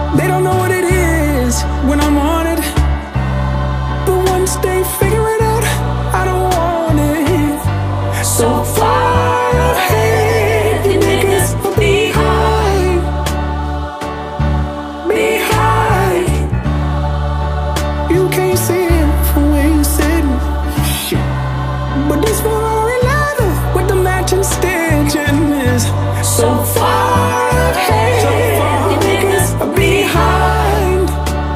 They don't know what it is when I'm on it, but once they figure it out, I don't want it. So far ahead, you niggas are behind, behind. You can't see it from where you sitting, shit. But this one or another with the matching stitching is so far ahead, you niggas are behind,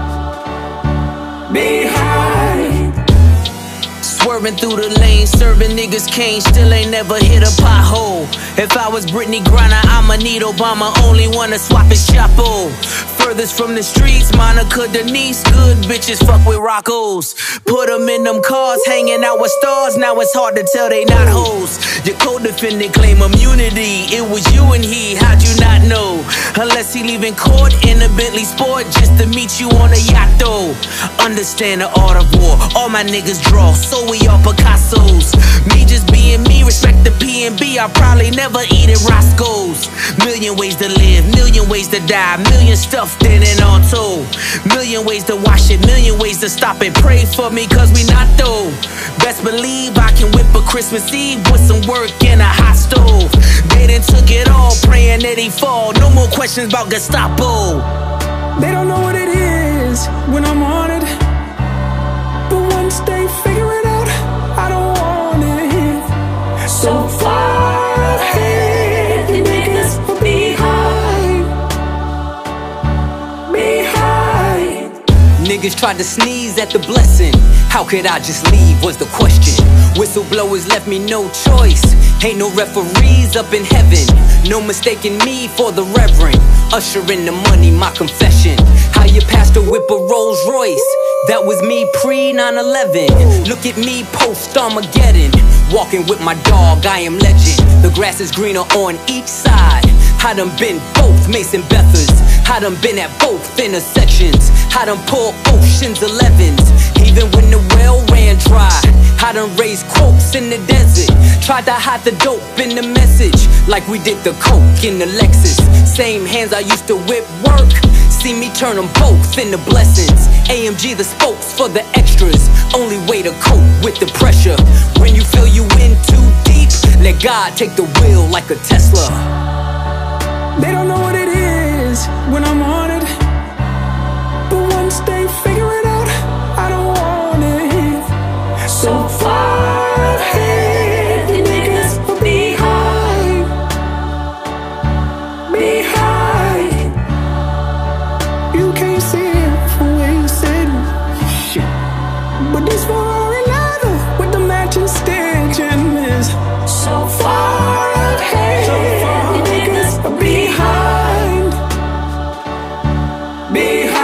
behind. Swerving through the lane, serving niggas cane, still ain't never hit a pothole. If I was Brittany Griner, I'ma need Obama, only wanna swap his chapo. Furthest from the streets, Monica Denise, good bitches fuck with Roccos. Put them in them cars, hanging out with stars, now it's hard to tell they not hoes. Your co-defendant claim immunity, it was you and he, how'd you not know? Unless he leaving court in a Bentley Sport just to meet you on a yacht though. Understand the art of war, all my niggas draw, so we all Picassos. Me just being me, respect the P&B, I'll probably never eat at Roscoe's. Million ways to live, million ways to die, million stuffed in and on told. Million ways to wash it, million ways to stop it. Pray for me cause we not though. Best believe I can whip a Christmas Eve with some work in a hot stove. They done took it all, praying that he fall. No more questions about Gestapo. They don't know what it is when I'm on it, but once they figure it out, I don't want it. So far ahead, you niggas are behind, behind. Niggas tried to sneeze at the blessing. How could I just leave was the question. Whistleblowers left me no choice. Ain't no referees up in heaven. No mistaking me for the reverend. Usher in the money, my confession. How your pastor whip a Rolls Royce. That was me pre 9/11. Look at me post Armageddon. Walking with my dog, I am legend. The grass is greener on each side. I done been both Mason Bethers. I done been at both intersections. I done pulled Ocean's 11s. Even when the well ran dry, I done raised quotes in the desert. Tried to hide the dope in the message, like we did the coke in the Lexus. Same hands I used to whip work, see me turn them both into blessings. AMG the spokes for the extras, only way to cope with the pressure. When you feel you in too deep, let God take the wheel like a Tesla. They don't know what it is when I'm on it, but once they figure it out, I don't want it. So far ahead, you niggas are behind, behind. You can't see it from where you sitting, shit. But this one or another with the matching stitching is so far ahead, you niggas are behind, behind.